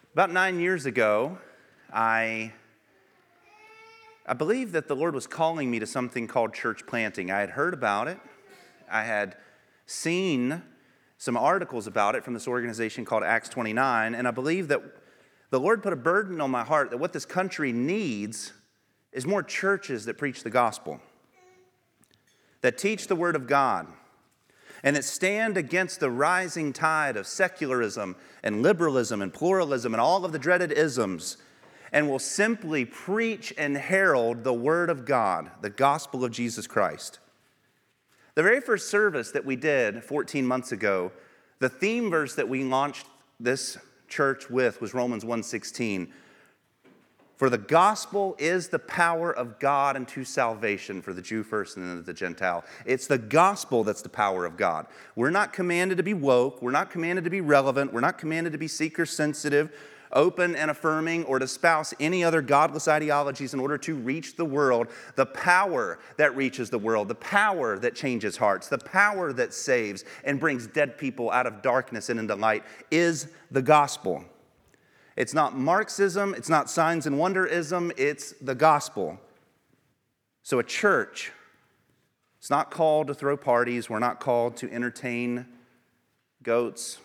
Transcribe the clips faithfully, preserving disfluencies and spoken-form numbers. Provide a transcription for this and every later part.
About nine years ago, I, I believe that the Lord was calling me to something called church planting. I had heard about it. I had seen some articles about it from this organization called Acts twenty-nine, and I believe that the Lord put a burden on my heart that what this country needs is more churches that preach the gospel, that teach the word of God, and that stand against the rising tide of secularism and liberalism and pluralism and all of the dreaded isms, and will simply preach and herald the word of God, the gospel of Jesus Christ. The very first service that we did fourteen months ago, the theme verse that we launched this church with was Romans one sixteen. For the gospel is the power of God unto salvation for the Jew first and then the Gentile. It's the gospel that's the power of God. We're not commanded to be woke. We're not commanded to be relevant. We're not commanded to be seeker-sensitive, open and affirming, or to espouse any other godless ideologies in order to reach the world. The power that reaches the world, the power that changes hearts, the power that saves and brings dead people out of darkness and into light is the gospel. It's not Marxism, it's not signs and wonderism, it's the gospel. So a church, it's not called to throw parties, we're not called to entertain goats.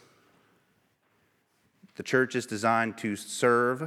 The church is designed to serve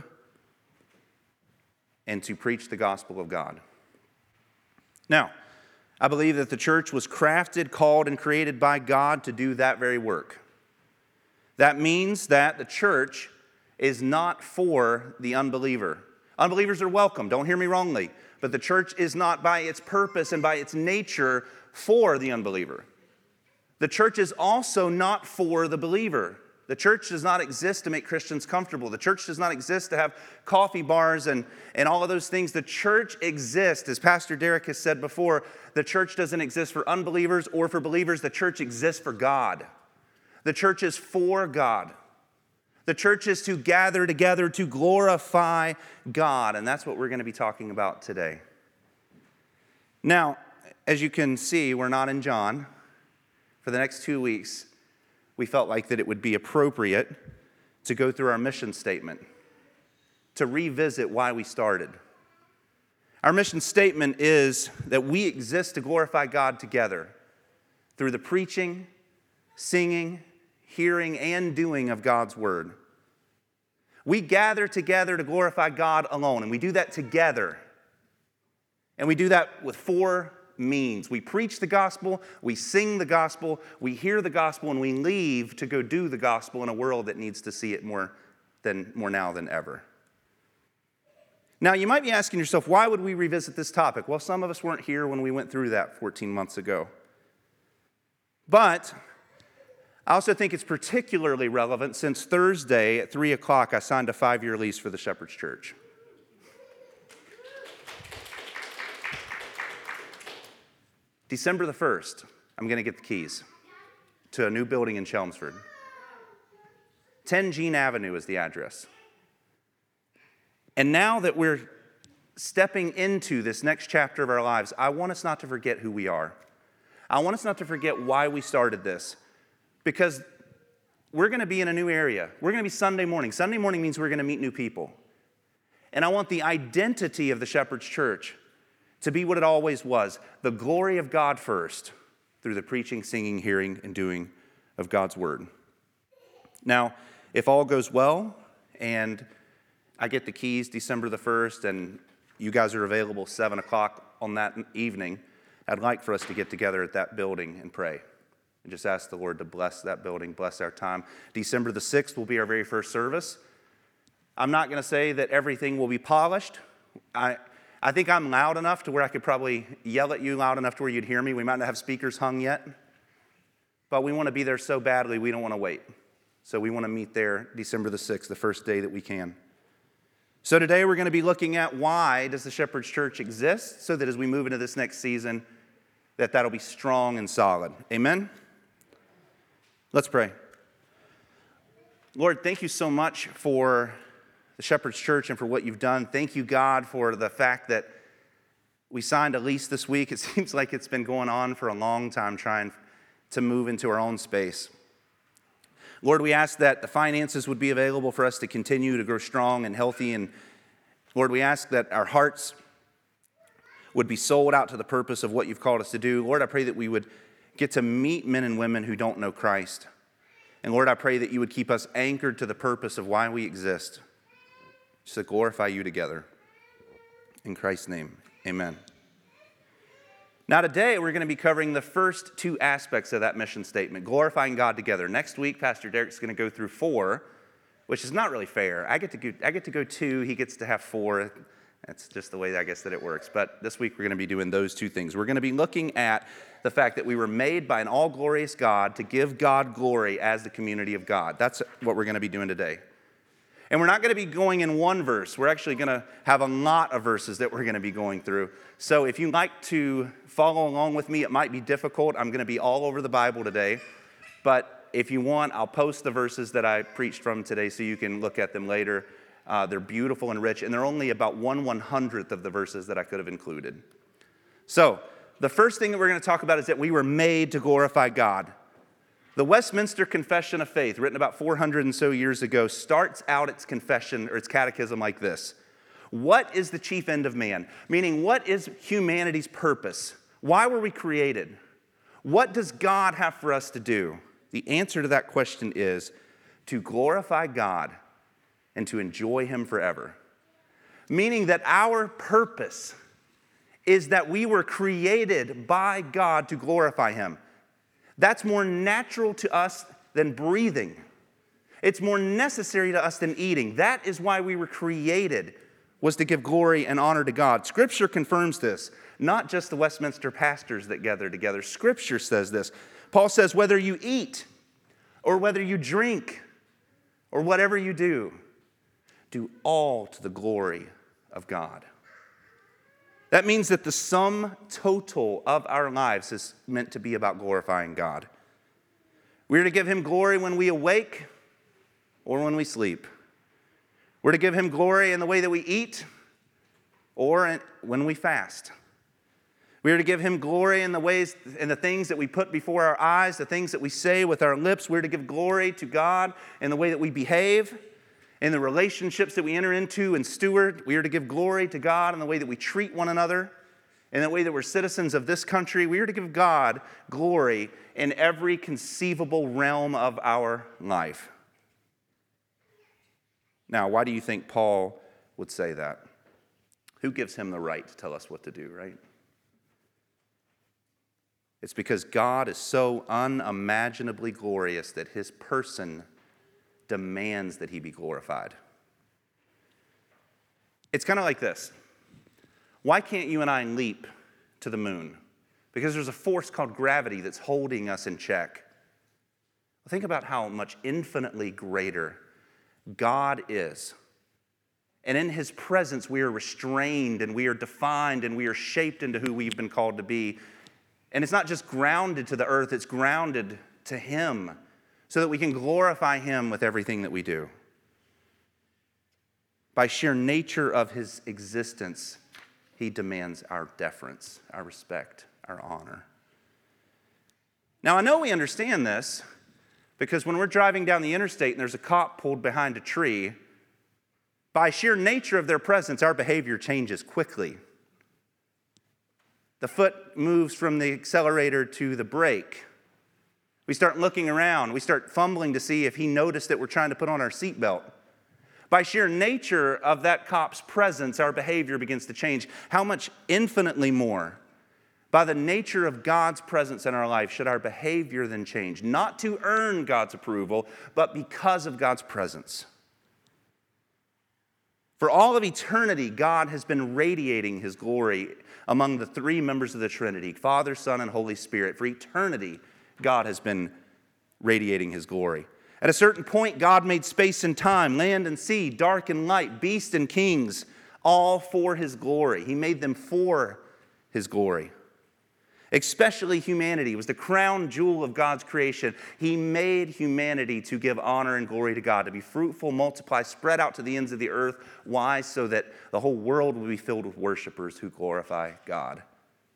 and to preach the gospel of God. Now, I believe that the church was crafted, called, and created by God to do that very work. That means that the church is not for the unbeliever. Unbelievers are welcome, don't hear me wrongly, but the church is not by its purpose and by its nature for the unbeliever. The church is also not for the believer. The church does not exist to make Christians comfortable. The church does not exist to have coffee bars and, and all of those things. The church exists, as Pastor Derek has said before, the church doesn't exist for unbelievers or for believers. The church exists for God. The church is for God. The church is to gather together to glorify God, and that's what we're going to be talking about today. Now, as you can see, we're not in John. For the next two weeks, we felt like that it would be appropriate to go through our mission statement, to revisit why we started. Our mission statement is that we exist to glorify God together through the preaching, singing, hearing, and doing of God's word. We gather together to glorify God alone, and we do that together. And we do that with four means. We preach the gospel, we sing the gospel, we hear the gospel, and we leave to go do the gospel in a world that needs to see it more than more now than ever. Now, you might be asking yourself, why would we revisit this topic? Well, some of us weren't here when we went through that fourteen months ago. But I also think it's particularly relevant since Thursday at three o'clock I signed a five-year lease for the Shepherd's Church. December the first, I'm going to get the keys to a new building in Chelmsford. ten Jean Avenue is the address. And now that we're stepping into this next chapter of our lives, I want us not to forget who we are. I want us not to forget why we started this. Because we're going to be in a new area. We're going to be Sunday morning. Sunday morning means we're going to meet new people. And I want the identity of the Shepherd's Church to be what it always was, the glory of God first, through the preaching, singing, hearing, and doing of God's word. Now, if all goes well, and I get the keys December the first, and you guys are available seven o'clock on that evening, I'd like for us to get together at that building and pray. And just ask the Lord to bless that building, bless our time. December the sixth will be our very first service. I'm not going to say that everything will be polished. I I think I'm loud enough to where I could probably yell at you loud enough to where you'd hear me. We might not have speakers hung yet. But we want to be there so badly, we don't want to wait. So we want to meet there December the sixth, the first day that we can. So today we're going to be looking at why does the Shepherd's Church exist, so that as we move into this next season, that that'll be strong and solid. Amen? Let's pray. Lord, thank you so much for the Shepherd's Church and for what you've done. Thank you, God, for the fact that we signed a lease this week. It seems like it's been going on for a long time trying to move into our own space. Lord, we ask that the finances would be available for us to continue to grow strong and healthy. And Lord, we ask that our hearts would be sold out to the purpose of what you've called us to do. Lord, I pray that we would get to meet men and women who don't know Christ. And Lord, I pray that you would keep us anchored to the purpose of why we exist, just to glorify you together. In Christ's name, amen. Now today, we're going to be covering the first two aspects of that mission statement, glorifying God together. Next week, Pastor Derek's going to go through four, which is not really fair. I get to go, I get to go two, he gets to have four. That's just the way I guess that it works. But this week, we're going to be doing those two things. We're going to be looking at the fact that we were made by an all-glorious God to give God glory as the community of God. That's what we're going to be doing today. And we're not going to be going in one verse. We're actually going to have a lot of verses that we're going to be going through. So if you'd like to follow along with me, it might be difficult. I'm going to be all over the Bible today. But if you want, I'll post the verses that I preached from today so you can look at them later. Uh, they're beautiful and rich, and they're only about one one-hundredth of the verses that I could have included. So the first thing that we're going to talk about is that we were made to glorify God. The Westminster Confession of Faith, written about four hundred and so years ago, starts out its confession or its catechism like this. What is the chief end of man? Meaning, what is humanity's purpose? Why were we created? What does God have for us to do? The answer to that question is to glorify God and to enjoy him forever. Meaning that our purpose is that we were created by God to glorify him. That's more natural to us than breathing. It's more necessary to us than eating. That is why we were created, was to give glory and honor to God. Scripture confirms this, not just the Westminster pastors that gather together. Scripture says this. Paul says, whether you eat or whether you drink or whatever you do, do all to the glory of God. That means that the sum total of our lives is meant to be about glorifying God. We're to give him glory when we awake or when we sleep. We're to give him glory in the way that we eat or when we fast. We are to give him glory in the ways and the things that we put before our eyes, the things that we say with our lips. We're to give glory to God in the way that we behave, in the relationships that we enter into and steward. We are to give glory to God in the way that we treat one another, in the way that we're citizens of this country. We are to give God glory in every conceivable realm of our life. Now, why do you think Paul would say that? Who gives him the right to tell us what to do, right? It's because God is so unimaginably glorious that his person demands that he be glorified. It's kind of like this. Why can't you and I leap to the moon? Because there's a force called gravity that's holding us in check. Think about how much infinitely greater God is. And in his presence, we are restrained and we are defined and we are shaped into who we've been called to be. And it's not just grounded to the earth, it's grounded to him, so that we can glorify him with everything that we do. By sheer nature of his existence, he demands our deference, our respect, our honor. Now, I know we understand this because when we're driving down the interstate and there's a cop pulled behind a tree, by sheer nature of their presence, our behavior changes quickly. The foot moves from the accelerator to the brake. We start looking around. We start fumbling to see if he noticed that we're trying to put on our seatbelt. By sheer nature of that cop's presence, our behavior begins to change. How much infinitely more, by the nature of God's presence in our life, should our behavior then change? Not to earn God's approval, but because of God's presence. For all of eternity, God has been radiating his glory among the three members of the Trinity, Father, Son, and Holy Spirit. For eternity, God has been radiating his glory. At a certain point, God made space and time, land and sea, dark and light, beast and kings, all for his glory. He made them for his glory. Especially humanity was the crown jewel of God's creation. He made humanity to give honor and glory to God, to be fruitful, multiply, spread out to the ends of the earth. Why? So that the whole world will be filled with worshipers who glorify God.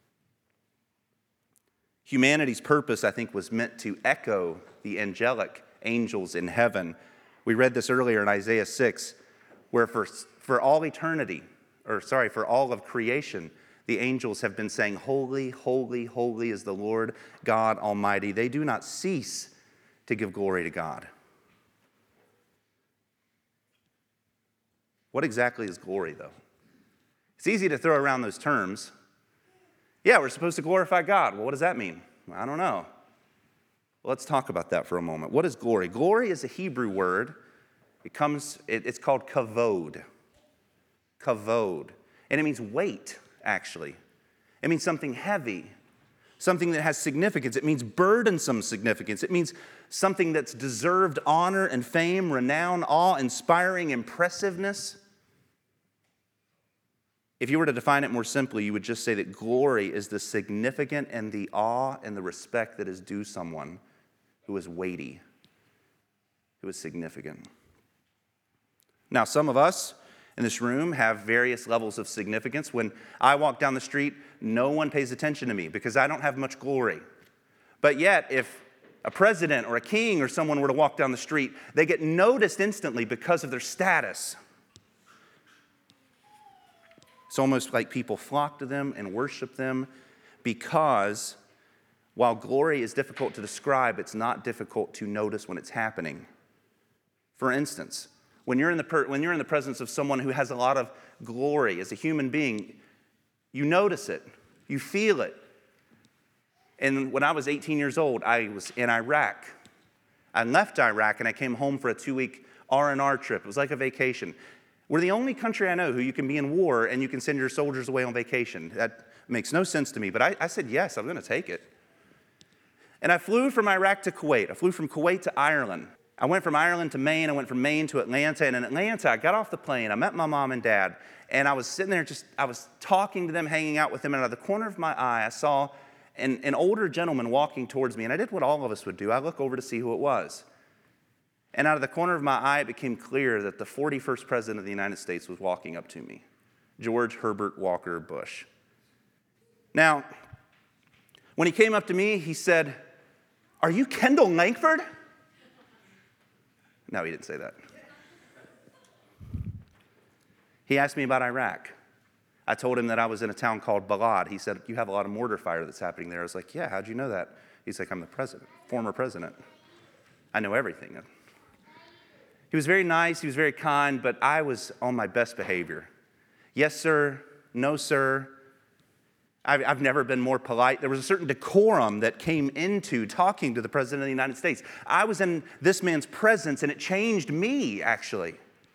Humanity's purpose, I think, was meant to echo the angelic angels in heaven. We read this earlier in Isaiah six, where for, for all eternity, or sorry, for all of creation, the angels have been saying, holy, holy, holy is the Lord God Almighty. They do not cease to give glory to God. What exactly is glory, though? It's easy to throw around those terms. Yeah, we're supposed to glorify God. Well, what does that mean? I don't know. Well, let's talk about that for a moment. What is glory? Glory is a Hebrew word. It comes, it, it's called kavod. Kavod. And it means weight, actually. It means something heavy, something that has significance. It means burdensome significance. It means something that's deserved honor and fame, renown, awe-inspiring impressiveness. If you were to define it more simply, you would just say that glory is the significant and the awe and the respect that is due someone who is weighty, who is significant. Now, some of us in this room have various levels of significance. When I walk down the street, no one pays attention to me because I don't have much glory. But yet, if a president or a king or someone were to walk down the street, they get noticed instantly because of their status. It's almost like people flock to them and worship them because while glory is difficult to describe, it's not difficult to notice when it's happening. For instance, when you're in the per- when you're in the presence of someone who has a lot of glory as a human being, you notice it, you feel it. And when I was eighteen years old, I was in Iraq. I left Iraq and I came home for a two-week R and R trip. It was like a vacation. We're the only country I know who you can be in war and you can send your soldiers away on vacation. That makes no sense to me, but I, I said, yes, I'm going to take it. And I flew from Iraq to Kuwait. I flew from Kuwait to Ireland. I went from Ireland to Maine. I went from Maine to Atlanta. And in Atlanta, I got off the plane. I met my mom and dad. And I was sitting there just, I was talking to them, hanging out with them. And out of the corner of my eye, I saw an, an older gentleman walking towards me. And I did what all of us would do. I look over to see who it was. And out of the corner of my eye, it became clear that the forty-first president of the United States was walking up to me, George Herbert Walker Bush. Now, when he came up to me, he said, "Are you Kendall Lankford?" No, he didn't say that. He asked me about Iraq. I told him that I was in a town called Balad. He said, "You have a lot of mortar fire that's happening there." I was like, "Yeah, how'd you know that?" He's like, "I'm the president, former president. I know everything." He was very nice, he was very kind, but I was on my best behavior. Yes, sir. No, sir. I've, I've never been more polite. There was a certain decorum that came into talking to the President of the United States. I was in this man's presence, and it changed me, actually.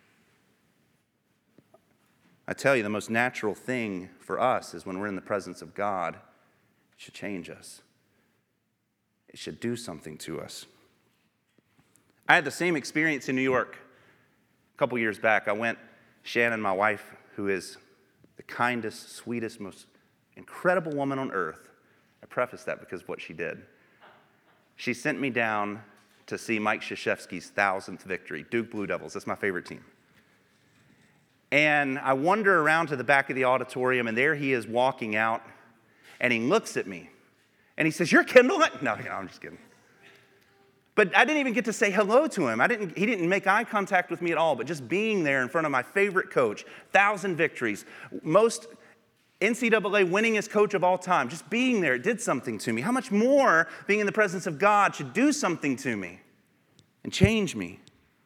I tell you, the most natural thing for us is when we're in the presence of God, it should change us. It should do something to us. I had the same experience in New York a couple years back. I went, Shannon, my wife, who is the kindest, sweetest, most incredible woman on earth. I preface that because of what she did. She sent me down to see Mike Krzyzewski's thousandth victory, Duke Blue Devils. That's my favorite team. And I wander around to the back of the auditorium, and there he is walking out, and he looks at me, and he says, "You're Kendall?" No, no, I'm just kidding. But I didn't even get to say hello to him. I didn't, he didn't make eye contact with me at all, but just being there in front of my favorite coach, thousand victories, most N C double A winningest coach of all time, just being there, it did something to me. How much more being in the presence of God should do something to me and change me?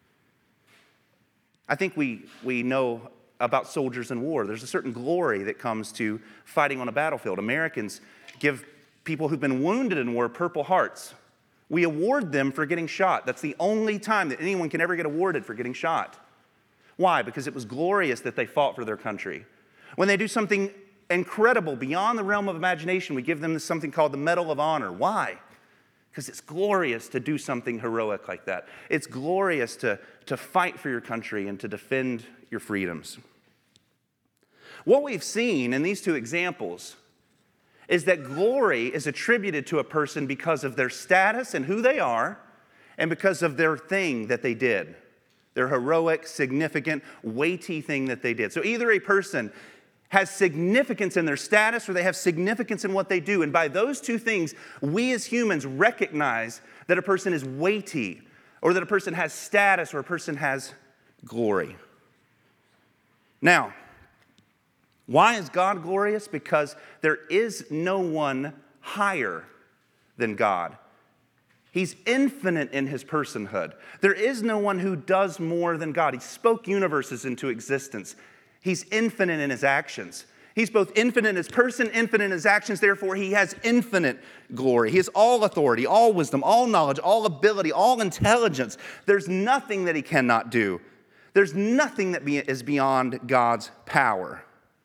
I think we, we know about soldiers in war. There's a certain glory that comes to fighting on a battlefield. Americans give people who've been wounded in war Purple Hearts. We award them for getting shot. That's the only time that anyone can ever get awarded for getting shot. Why? Because it was glorious that they fought for their country. When they do something incredible beyond the realm of imagination, we give them something called the Medal of Honor. Why? Because it's glorious to do something heroic like that. It's glorious to, to fight for your country and to defend your freedoms. What we've seen in these two examples is that glory is attributed to a person because of their status and who they are, and because of their thing that they did, their heroic, significant, weighty thing that they did. So either a person has significance in their status or they have significance in what they do. And by those two things, we as humans recognize that a person is weighty, or that a person has status, or a person has glory. Now, why is God glorious? Because there is no one higher than God. He's infinite in his personhood. There is no one who does more than God. He spoke universes into existence. He's infinite in his actions. He's both infinite in his person, infinite in his actions. Therefore, he has infinite glory. He has all authority, all wisdom, all knowledge, all ability, all intelligence. There's nothing that he cannot do. There's nothing that is beyond God's power.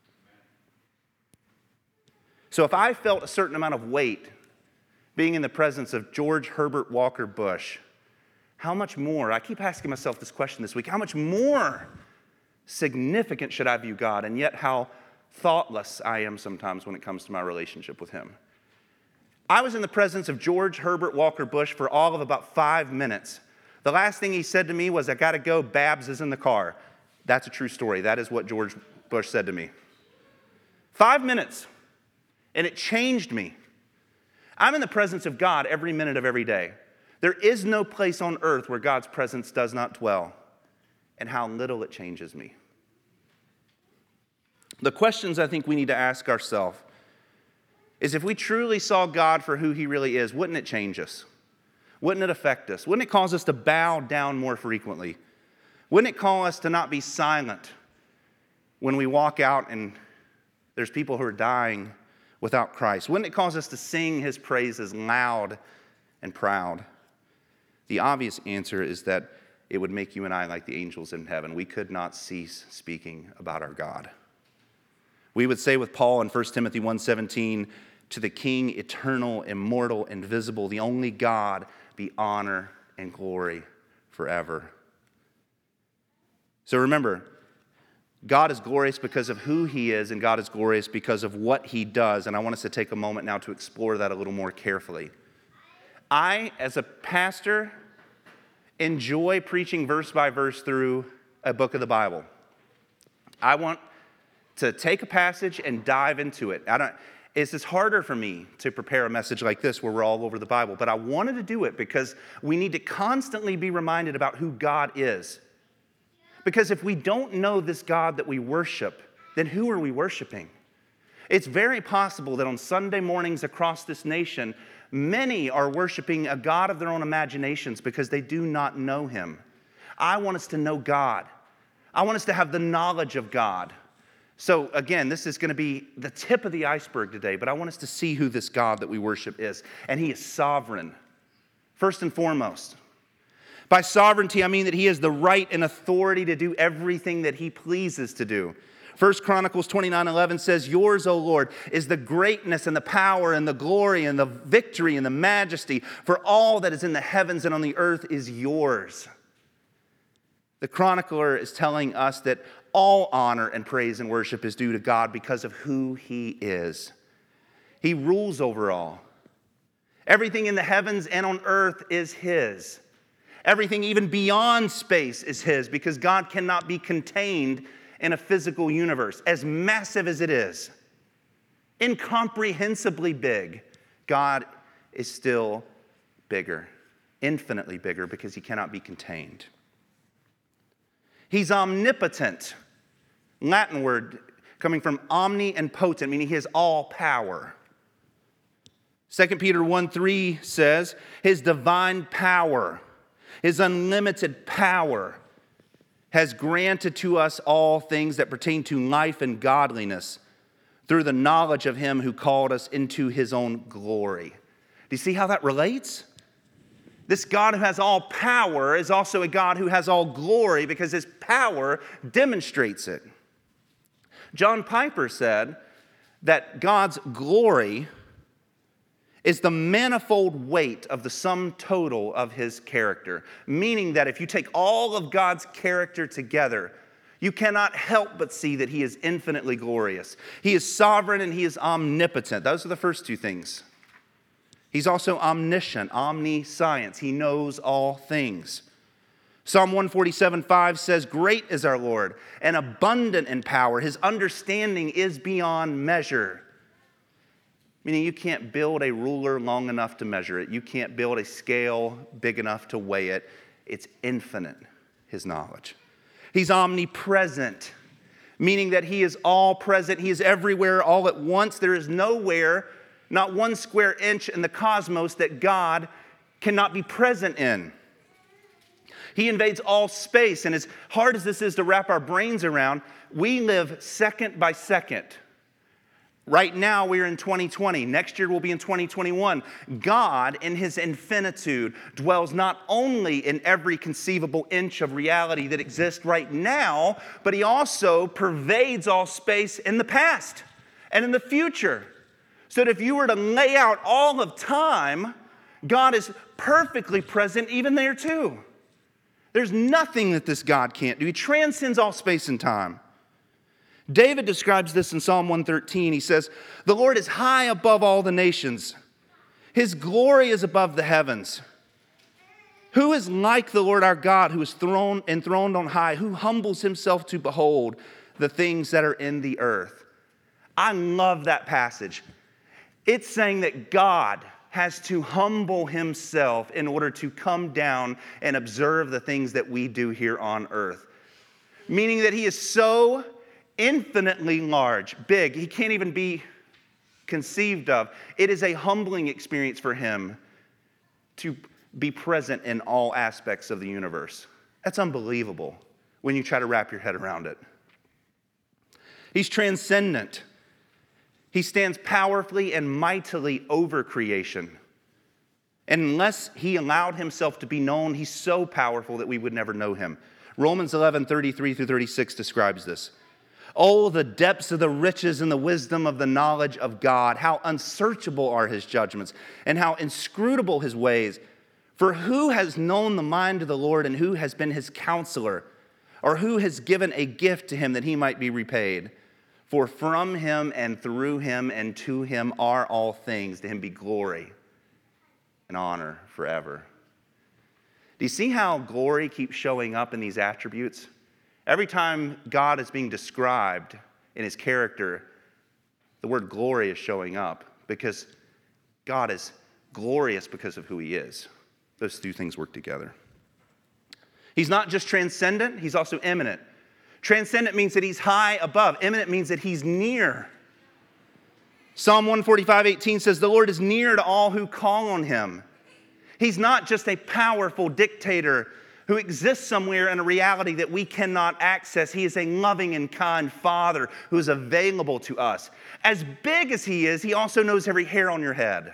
So if I felt a certain amount of weight being in the presence of George Herbert Walker Bush, how much more, I keep asking myself this question this week, how much more significant should I view God, and yet how thoughtless I am sometimes when it comes to my relationship with him. I was in the presence of George Herbert Walker Bush for all of about five minutes. The last thing he said to me was, "I got to go, Babs is in the car." That's a true story. That is what George Bush said to me. Five minutes, and it changed me. I'm in the presence of God every minute of every day. There is no place on earth where God's presence does not dwell, and how little it changes me. The questions I think we need to ask ourselves is, if we truly saw God for who he really is, wouldn't it change us? Wouldn't it affect us? Wouldn't it cause us to bow down more frequently? Wouldn't it call us to not be silent when we walk out and there's people who are dying without Christ? Wouldn't it cause us to sing his praises loud and proud? The obvious answer is that it would make you and I like the angels in heaven. We could not cease speaking about our God. We would say with Paul in First Timothy one seventeen, "To the King, eternal, immortal, invisible, the only God, be honor and glory forever." So remember, God is glorious because of who he is, and God is glorious because of what he does. And I want us to take a moment now to explore that a little more carefully. I, as a pastor, enjoy preaching verse by verse through a book of the Bible. I want to take a passage and dive into it. I don't, it's just harder for me to prepare a message like this where we're all over the Bible, but I wanted to do it because we need to constantly be reminded about who God is. Because if we don't know this God that we worship, then who are we worshiping? It's very possible that on Sunday mornings across this nation, many are worshiping a God of their own imaginations because they do not know him. I want us to know God. I want us to have the knowledge of God. So again, this is going to be the tip of the iceberg today, but I want us to see who this God that we worship is. And he is sovereign, first and foremost. By sovereignty, I mean that he has the right and authority to do everything that he pleases to do. First Chronicles twenty-nine eleven says, "Yours, O Lord, is the greatness and the power and the glory and the victory and the majesty, for all that is in the heavens and on the earth is yours." The chronicler is telling us that all honor and praise and worship is due to God because of who he is. He rules over all. Everything in the heavens and on earth is his. Everything even beyond space is his, because God cannot be contained in a physical universe, as massive as it is. Incomprehensibly big, God is still bigger, infinitely bigger, because he cannot be contained. He's omnipotent. Latin word coming from omni and potent, meaning he has all power. Second Peter one three says, his divine power, his unlimited power has granted to us all things that pertain to life and godliness through the knowledge of him who called us into his own glory. Do you see how that relates? This God who has all power is also a God who has all glory because his power demonstrates it. John Piper said that God's glory is the manifold weight of the sum total of his character. Meaning that if you take all of God's character together, you cannot help but see that he is infinitely glorious. He is sovereign and he is omnipotent. Those are the first two things. He's also omniscient, omniscience. He knows all things. Psalm one forty-seven five says, "Great is our Lord and abundant in power. His understanding is beyond measure." Meaning you can't build a ruler long enough to measure it. You can't build a scale big enough to weigh it. It's infinite, his knowledge. He's omnipresent, meaning that he is all present. He is everywhere all at once. There is nowhere, not one square inch in the cosmos that God cannot be present in. He invades all space, and as hard as this is to wrap our brains around, we live second by second. Right now, we're in twenty twenty. Next year, we'll be in twenty twenty-one. God, in his infinitude, dwells not only in every conceivable inch of reality that exists right now, but he also pervades all space in the past and in the future. So that if you were to lay out all of time, God is perfectly present even there too. There's nothing that this God can't do. He transcends all space and time. David describes this in Psalm one thirteen. He says, "The Lord is high above all the nations. His glory is above the heavens. Who is like the Lord our God, who is throned, enthroned on high, who humbles himself to behold the things that are in the earth?" I love that passage. It's saying that God has to humble himself in order to come down and observe the things that we do here on earth. Meaning that he is so infinitely large, big, he can't even be conceived of. It is a humbling experience for him to be present in all aspects of the universe. That's unbelievable when you try to wrap your head around it. He's transcendent. He stands powerfully and mightily over creation. And unless he allowed himself to be known, he's so powerful that we would never know him. Romans eleven, thirty-three through thirty-six describes this. "Oh, the depths of the riches and the wisdom of the knowledge of God. How unsearchable are his judgments, and how inscrutable his ways. For who has known the mind of the Lord, and who has been his counselor? Or who has given a gift to him that he might be repaid? For from him and through him and to him are all things. To him be glory and honor forever." Do you see how glory keeps showing up in these attributes? Every time God is being described in his character, the word glory is showing up because God is glorious because of who he is. Those two things work together. He's not just transcendent, he's also immanent. Transcendent means that he's high above. Immanent means that he's near. Psalm one forty-five, eighteen says, "The Lord is near to all who call on him." He's not just a powerful dictator who exists somewhere in a reality that we cannot access. He is a loving and kind Father who is available to us. As big as he is, he also knows every hair on your head.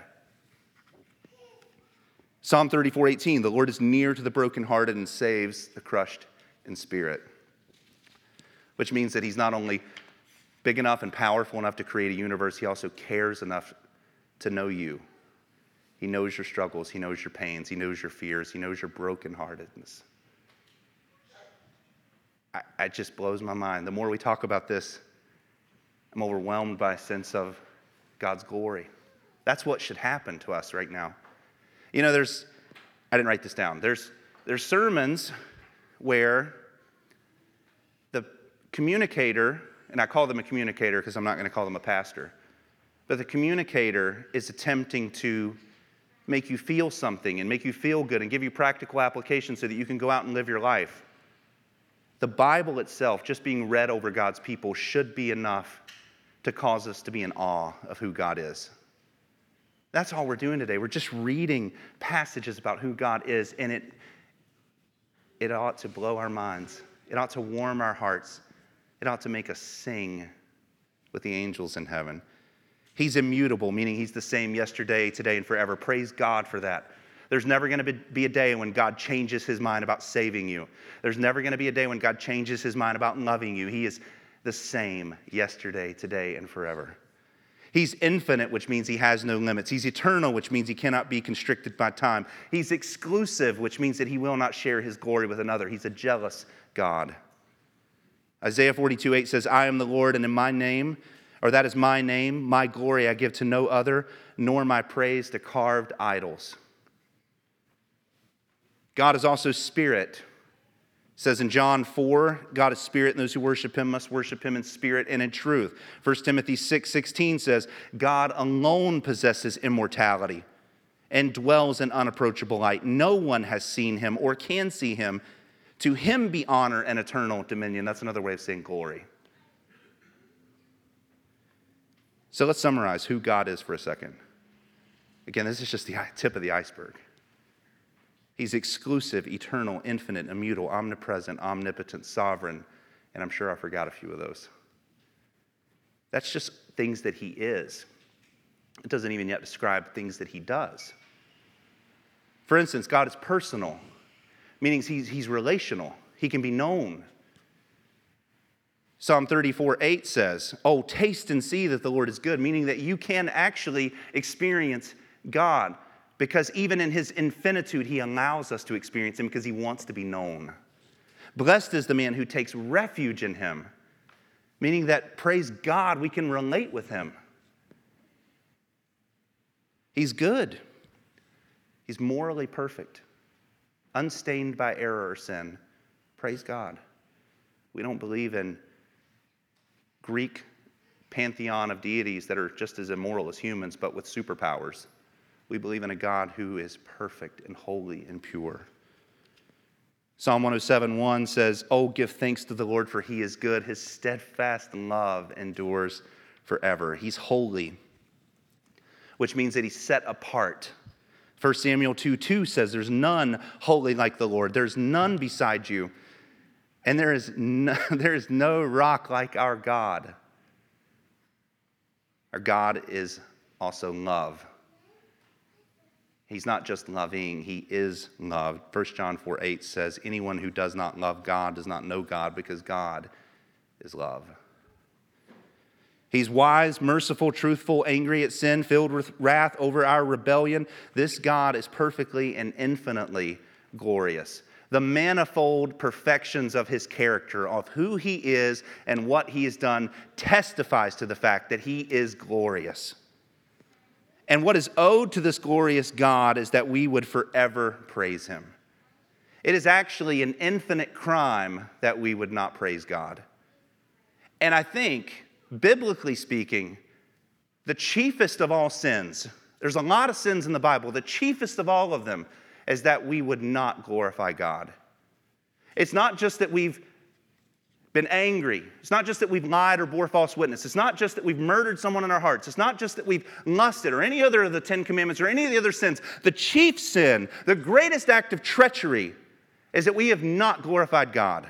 Psalm thirty-four, eighteen, "The Lord is near to the brokenhearted and saves the crushed in spirit." Which means that he's not only big enough and powerful enough to create a universe, he also cares enough to know you. He knows your struggles, he knows your pains, he knows your fears, he knows your brokenheartedness. I, it just blows my mind. The more we talk about this, I'm overwhelmed by a sense of God's glory. That's what should happen to us right now. You know, there's, I didn't write this down. There's, there's sermons where the communicator, and I call them a communicator because I'm not going to call them a pastor, but the communicator is attempting to make you feel something and make you feel good and give you practical applications so that you can go out and live your life. The Bible itself, just being read over God's people, should be enough to cause us to be in awe of who God is. That's all we're doing today. We're just reading passages about who God is, and it, it ought to blow our minds. It ought to warm our hearts. It ought to make us sing with the angels in heaven. He's immutable, meaning he's the same yesterday, today, and forever. Praise God for that. There's never going to be a day when God changes his mind about saving you. There's never going to be a day when God changes his mind about loving you. He is the same yesterday, today, and forever. He's infinite, which means he has no limits. He's eternal, which means he cannot be constricted by time. He's exclusive, which means that he will not share his glory with another. He's a jealous God. Isaiah forty-two, eight says, "I am the Lord, and in my name, or that is my name, my glory I give to no other, nor my praise to carved idols." God is also spirit. It says in John four, God is spirit, and those who worship him must worship him in spirit and in truth. First Timothy six, sixteen says, God alone possesses immortality. and dwells in unapproachable light. No one has seen him or can see him. To him be honor and eternal dominion. That's another way of saying glory. So let's summarize who God is for a second. Again, this is just the tip of the iceberg. He's exclusive, eternal, infinite, immutable, omnipresent, omnipotent, sovereign, and I'm sure I forgot a few of those. That's just things that he is. It doesn't even yet describe things that he does. For instance, God is personal, meaning he's, he's relational. He can be known. Psalm thirty-four eight says, "Oh, taste and see that the Lord is good," meaning that you can actually experience God, because even in his infinitude, he allows us to experience him because he wants to be known. Blessed is the man who takes refuge in him, meaning that, praise God, we can relate with him. He's good. He's morally perfect, unstained by error or sin. Praise God. We don't believe in Greek pantheon of deities that are just as immoral as humans, but with superpowers. We believe in a God who is perfect and holy and pure. Psalm one oh seven one says, "Oh, give thanks to the Lord, for he is good. His steadfast love endures forever." He's holy, which means that he's set apart. First Samuel two two says, "There's none holy like the Lord. There's none beside you. And there is no, there is no rock like our God." Our God is also love. He's not just loving, he is love. First John four eight says, "Anyone who does not love God does not know God, because God is love." He's wise, merciful, truthful, angry at sin, filled with wrath over our rebellion. This God is perfectly and infinitely glorious. The manifold perfections of his character, of who he is and what he has done, testifies to the fact that he is glorious. And what is owed to this glorious God is that we would forever praise him. It is actually an infinite crime that we would not praise God. And I think, biblically speaking, the chiefest of all sins, there's a lot of sins in the Bible, the chiefest of all of them is that we would not glorify God. It's not just that we've been angry. It's not just that we've lied or bore false witness. It's not just that we've murdered someone in our hearts. It's not just that we've lusted or any other of the Ten Commandments or any of the other sins. The chief sin, the greatest act of treachery, is that we have not glorified God.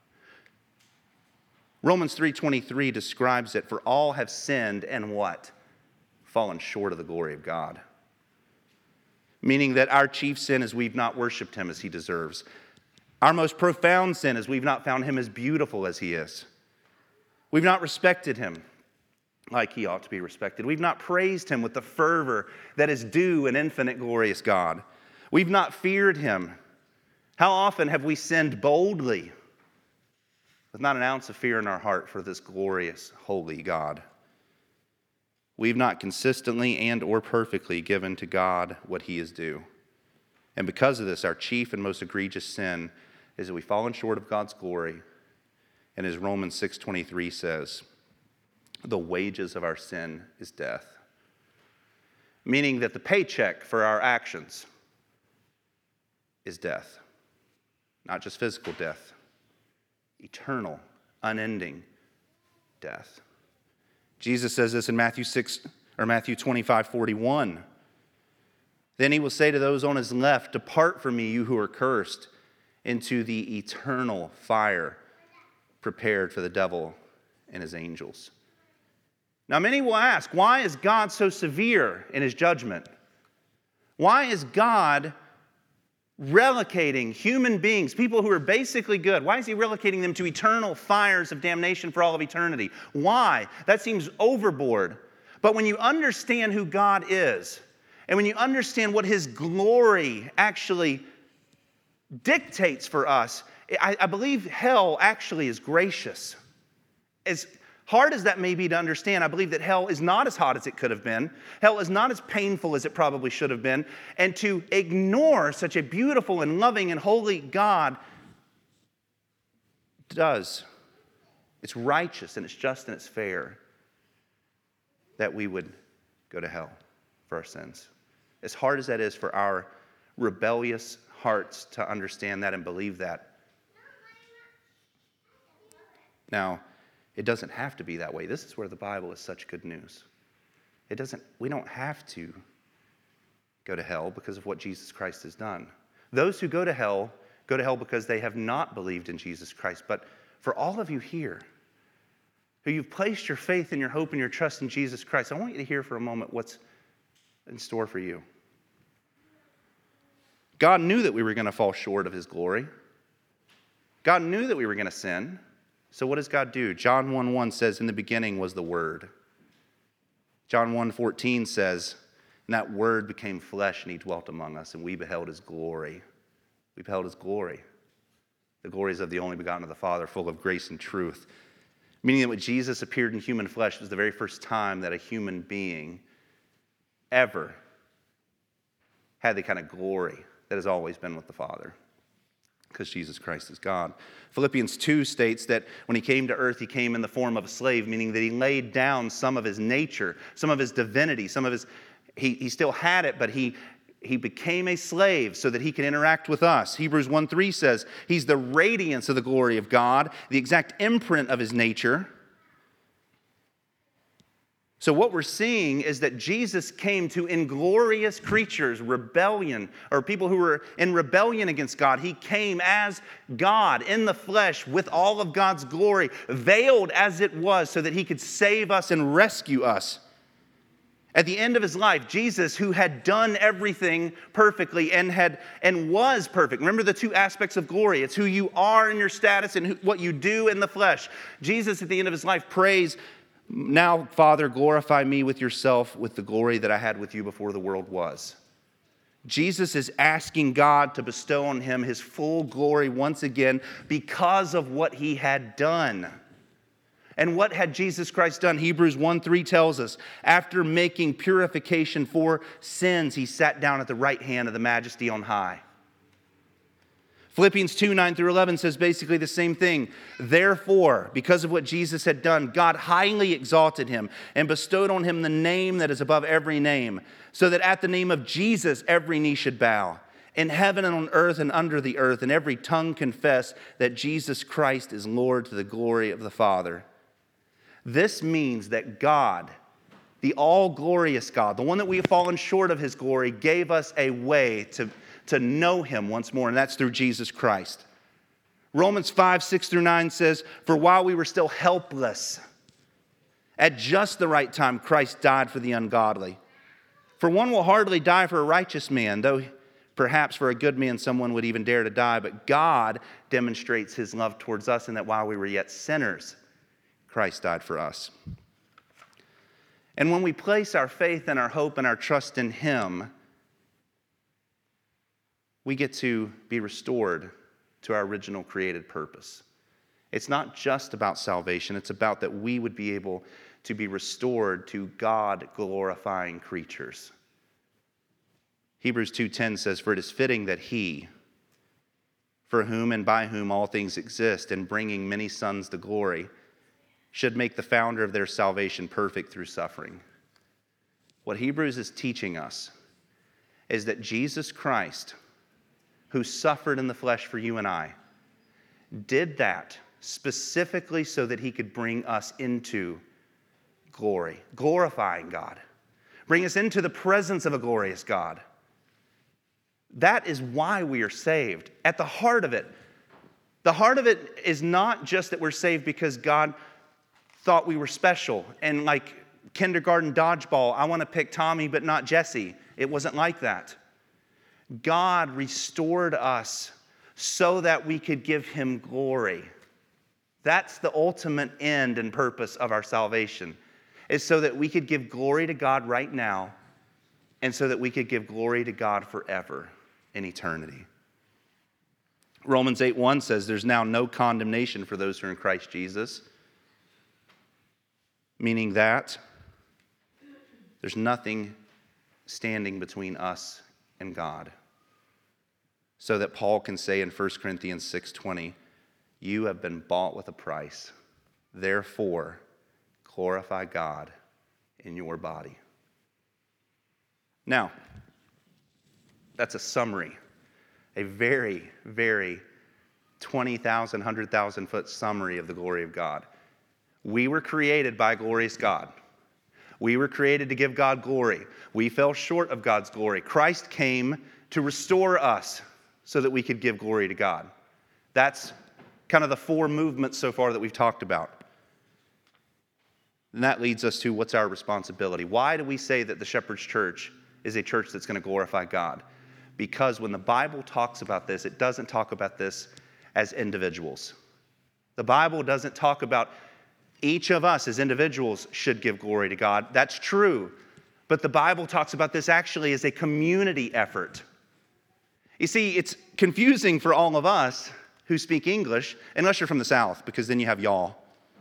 Romans three twenty-three describes it, "For all have sinned and" what? "Fallen short of the glory of God." Meaning that our chief sin is we've not worshiped him as he deserves. Our most profound sin is we've not found him as beautiful as he is. We've not respected him like he ought to be respected. We've not praised him with the fervor that is due an infinite, glorious God. We've not feared him. How often have we sinned boldly with not an ounce of fear in our heart for this glorious, holy God? We've not consistently and or perfectly given to God what he is due. And because of this, our chief and most egregious sin is that we've fallen short of God's glory. And as Romans six twenty-three says, the wages of our sin is death. Meaning that the paycheck for our actions is death. Not just physical death, eternal, unending death. Jesus says this in Matthew six or Matthew twenty-five forty-one. "Then he will say to those on his left, 'Depart from me, you who are cursed, into the eternal fire prepared for the devil and his angels.'" Now many will ask, why is God so severe in his judgment? Why is God relocating human beings, people who are basically good? Why is he relocating them to eternal fires of damnation for all of eternity? Why? That seems overboard. But when you understand who God is, and when you understand what his glory actually dictates for us, I, I believe hell actually is gracious. As hard as that may be to understand, I believe that hell is not as hot as it could have been. Hell is not as painful as it probably should have been. And to ignore such a beautiful and loving and holy God does. It's righteous and it's just and it's fair that we would go to hell for our sins. As hard as that is for our rebellious hearts to understand that and believe that. Now, it doesn't have to be that way. This is where the Bible is such good news. It doesn't, we don't have to go to hell because of what Jesus Christ has done. Those who go to hell, go to hell because they have not believed in Jesus Christ. But for all of you here, who you've placed your faith and your hope and your trust in Jesus Christ, I want you to hear for a moment what's in store for you. God knew that we were going to fall short of his glory. God knew that we were going to sin. So what does God do? John one one says, in the beginning was the Word. John one fourteen says, and that Word became flesh and he dwelt among us, and we beheld his glory. We beheld his glory. The glories of the only begotten of the Father, full of grace and truth. Meaning that when Jesus appeared in human flesh, it was the very first time that a human being ever had the kind of glory that has always been with the Father, because Jesus Christ is God. Philippians two states that when he came to earth, he came in the form of a slave, meaning that he laid down some of his nature, some of his divinity, some of his, he, he still had it, but he, he became a slave so that he can interact with us. Hebrews one three says he's the radiance of the glory of God, the exact imprint of his nature. So what we're seeing is that Jesus came to inglorious creatures, rebellion, or people who were in rebellion against God. He came as God in the flesh with all of God's glory, veiled as it was, so that he could save us and rescue us. At the end of his life, Jesus, who had done everything perfectly and had and was perfect. Remember the two aspects of glory. It's who you are in your status and who, what you do in the flesh. Jesus, at the end of his life, prays, now, Father, glorify me with yourself with the glory that I had with you before the world was. Jesus is asking God to bestow on him his full glory once again because of what he had done. And what had Jesus Christ done? Hebrews one three tells us, after making purification for sins, he sat down at the right hand of the Majesty on high. Philippians two nine through eleven says basically the same thing. Therefore, because of what Jesus had done, God highly exalted him and bestowed on him the name that is above every name, so that at the name of Jesus every knee should bow, in heaven and on earth and under the earth, and every tongue confess that Jesus Christ is Lord, to the glory of the Father. This means that God, the all-glorious God, the one that we have fallen short of his glory, gave us a way to to know him once more, and that's through Jesus Christ. Romans five, six through nine says, for while we were still helpless, at just the right time, Christ died for the ungodly. For one will hardly die for a righteous man, though perhaps for a good man someone would even dare to die, but God demonstrates his love towards us in that while we were yet sinners, Christ died for us. And when we place our faith and our hope and our trust in him, we get to be restored to our original created purpose. It's not just about salvation. It's about that we would be able to be restored to God-glorifying creatures. Hebrews two ten says, for it is fitting that he, for whom and by whom all things exist, and bringing many sons to glory, should make the founder of their salvation perfect through suffering. What Hebrews is teaching us is that Jesus Christ, who suffered in the flesh for you and I, did that specifically so that he could bring us into glory, glorifying God, bring us into the presence of a glorious God. That is why we are saved. At the heart of it, the heart of it is not just that we're saved because God thought we were special and like kindergarten dodgeball, I want to pick Tommy but not Jesse. It wasn't like that. God restored us so that we could give him glory. That's the ultimate end and purpose of our salvation, is so that we could give glory to God right now and so that we could give glory to God forever in eternity. Romans eight one says there's now no condemnation for those who are in Christ Jesus, meaning that there's nothing standing between us and God. So that Paul can say in First Corinthians six twenty, you have been bought with a price. Therefore, glorify God in your body. Now, That's a summary, a very, very twenty thousand, one hundred thousand foot summary of the glory of God. We were created by a glorious God. We were created to give God glory. We fell short of God's glory. Christ came to restore us so that we could give glory to God. That's kind of the four movements so far that we've talked about. And that leads us to what's our responsibility. Why do we say that the Shepherd's Church is a church that's going to glorify God? Because when the Bible talks about this, it doesn't talk about this as individuals. The Bible doesn't talk about each of us as individuals should give glory to God. That's true. But the Bible talks about this actually as a community effort. You see, it's confusing for all of us who speak English, unless you're from the South, because then you have y'all.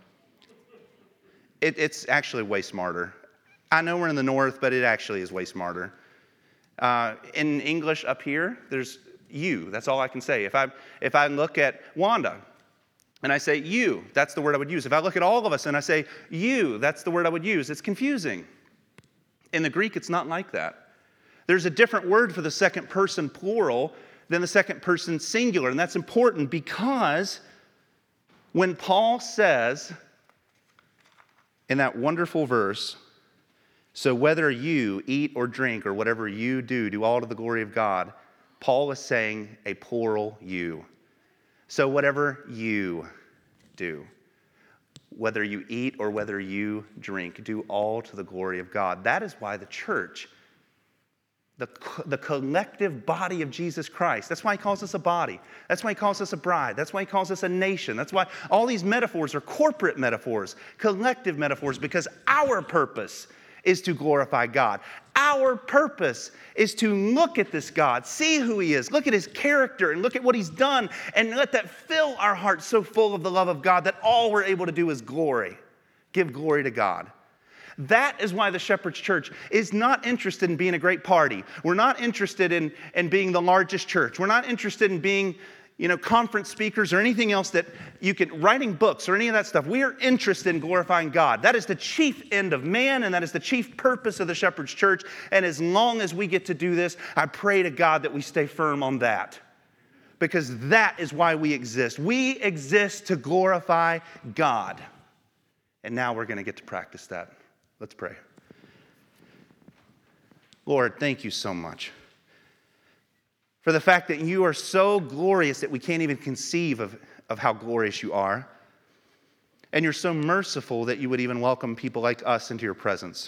It, it's actually way smarter. I know we're in the North, but it actually is way smarter. Uh, in English up here, there's you. That's all I can say. If I if I look at Wanda and I say you, that's the word I would use. If I look at all of us and I say you, that's the word I would use. It's confusing. In the Greek, it's not like that. There's a different word for the second person plural than the second person singular, and that's important because when Paul says in that wonderful verse, so whether you eat or drink or whatever you do, do all to the glory of God, Paul is saying a plural you. So whatever you do, whether you eat or whether you drink, do all to the glory of God. That is why the church, the, the collective body of Jesus Christ, that's why he calls us a body. That's why he calls us a bride. That's why he calls us a nation. That's why all these metaphors are corporate metaphors, collective metaphors, because our purpose is to glorify God. Our purpose is to look at this God, see who he is, look at his character, and look at what he's done, and let that fill our hearts so full of the love of God that all we're able to do is glory, give glory to God. That is why the Shepherd's Church is not interested in being a great party. We're not interested in, in being the largest church. We're not interested in being, you know, conference speakers or anything else that you can, writing books or any of that stuff. We are interested in glorifying God. That is the chief end of man, and that is the chief purpose of the Shepherd's Church. And as long as we get to do this, I pray to God that we stay firm on that. Because that is why we exist. We exist to glorify God. And now we're going to get to practice that. Let's pray. Lord, thank you so much for the fact that you are so glorious that we can't even conceive of, of how glorious you are. And you're so merciful that you would even welcome people like us into your presence.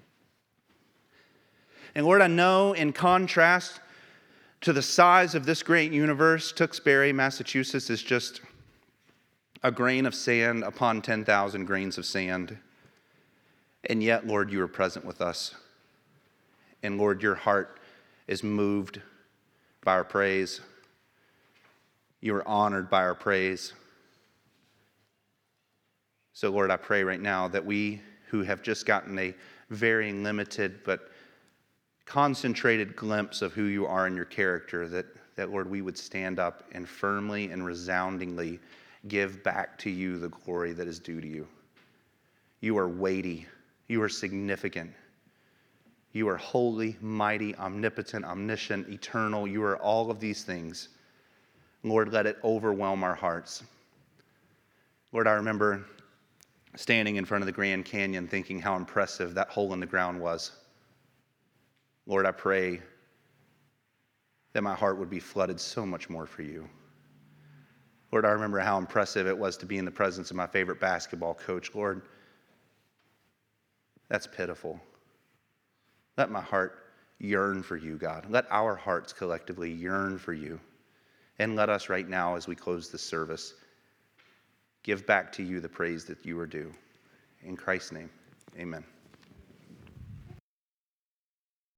And Lord, I know in contrast to the size of this great universe, Tewksbury, Massachusetts is just a grain of sand upon ten thousand grains of sand. And yet, Lord, you are present with us. And Lord, your heart is moved by our praise. You are honored by our praise. So, Lord, I pray right now that we who have just gotten a very limited but concentrated glimpse of who you are and your character, that, that, Lord, we would stand up and firmly and resoundingly give back to you the glory that is due to you. You are weighty. You are significant. You are holy, mighty, omnipotent, omniscient, eternal. You are all of these things. Lord, let it overwhelm our hearts. Lord, I remember standing in front of the Grand Canyon thinking how impressive that hole in the ground was. Lord, I pray that my heart would be flooded so much more for you. Lord, I remember how impressive it was to be in the presence of my favorite basketball coach. Lord, that's pitiful. Let my heart yearn for you, God. Let our hearts collectively yearn for you. And let us right now, as we close this service, give back to you the praise that you are due. In Christ's name, amen.